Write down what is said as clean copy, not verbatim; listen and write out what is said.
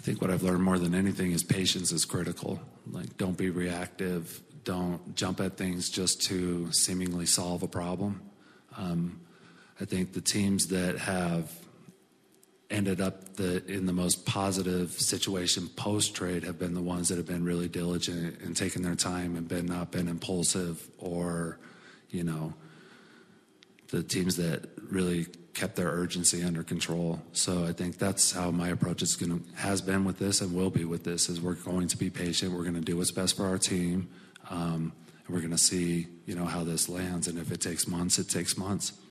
think what I've learned more than anything is patience is critical. Like, don't be reactive. Don't jump at things just to seemingly solve a problem. I think the teams that have ended up in the most positive situation post-trade have been the ones that have been really diligent and taken their time and not been impulsive, or, the teams that really kept their urgency under control. So I think that's how my approach has been with this and will be with this, is we're going to be patient. We're going to do what's best for our team. And we're going to see, how this lands. And if it takes months, it takes months.